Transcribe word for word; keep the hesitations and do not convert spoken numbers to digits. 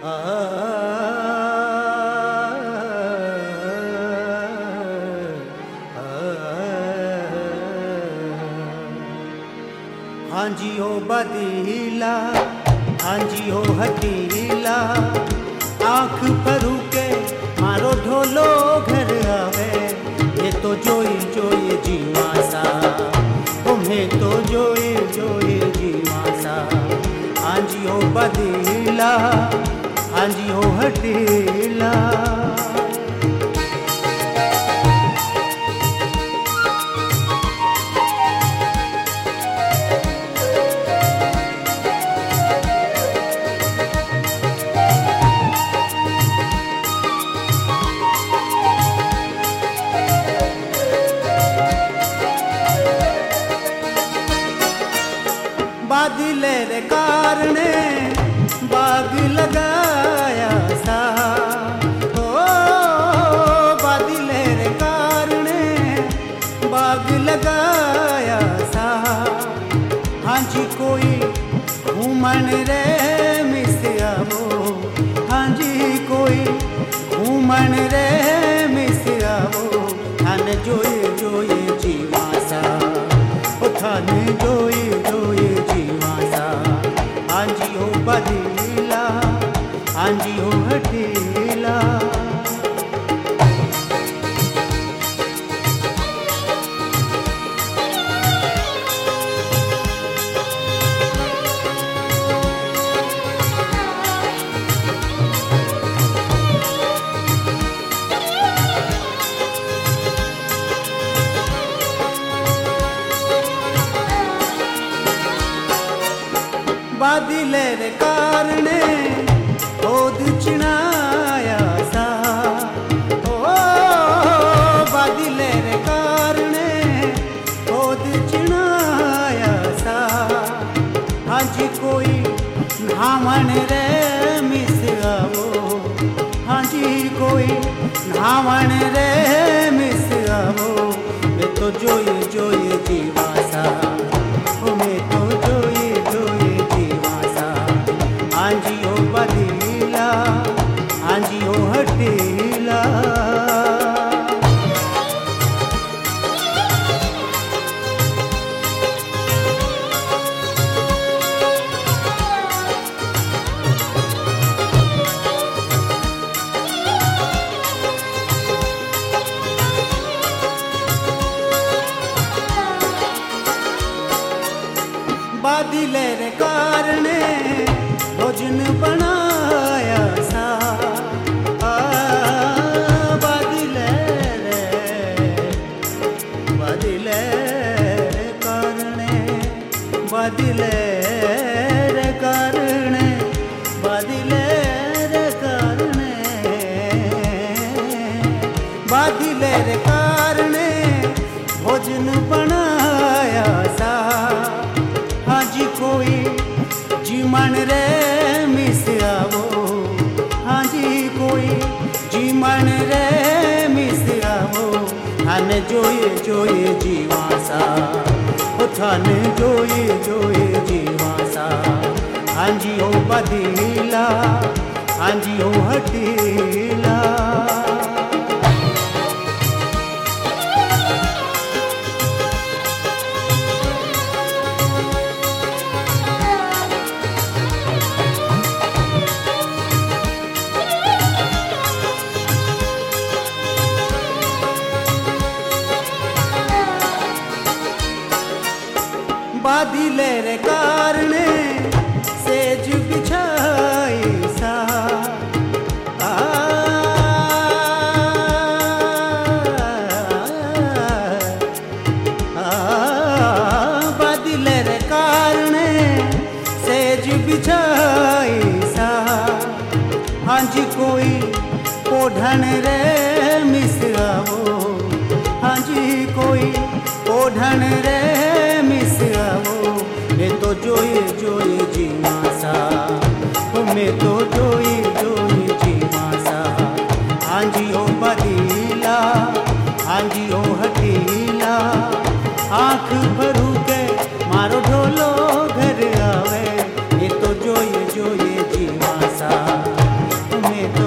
हाँ जी ओ बदीला, हाँ जी ओ हटीला, आँख भरू के मारो ढोलो घर आवे। ये तो जोई जोई जीवा सा, तुम्हें तो जोई जोई जीवा सा। हाँ जी ओ बदीला, हाँ जी ओ हटीला। बादलेर कारणे बाग लगाया सा, ओ बादलेर कारणे बाग लगाया सा। हाँ जी कोई घूमन रे मिसियावो, हाँ जी कोई घूमन रे मिसियावो। थान जोए जोए जीवा सा, ओ थान जोए जोए जीवा सा। हाँ जी ओ बदीला, हाँ जी ओ हटीला। बादलेर कारणे ओद चिनाया सा, ओ बादलेर कारणे ओद चिनाया सा। हाँ जी कोई नामन रे मिसियावो, हाँ जी कोई नामन रे मिसियावो। मैं तो जोए जोए जीवा सा, ओ मैं तो जोए जोए जीवा सा। हाँ जी ओ बदीला, हाँ जी ओ हटीला। बादलेर कारणे भोजन बनाया सा, आ बादलेर बादलेर कारणे बादलेर कारणे बादलेर कारणे बादलेर कारणे भोजन बनाया सा। हाँ जी कोई जीवन रे मिसियावो, हाँ जी कोई जीवन रे मिसियावो। थान जोए जोए जीवा सा, ओ थान जोए जोए जीवा सा। हाँ जी ओ बदीला, हाँ जी ओ हटीला। बादलेर कारणे सेज बिछाई सा, आ बादलेर कारणे सेज बिछाई सा। हाँ जी कोई ओढ़न रे मिसियावो, हाँ जी कोई ओढ़न रे मिसियावो। मैं तो जोए जोए जीवा सा, ओ मैं तो जोए जोए जीवा सा। हाँ जी ओ बदीला, हाँ जी ओ हटीला। आँख भरू के मारो ढोलो घर आवे। ये तो जोए जोए जीवा सा। में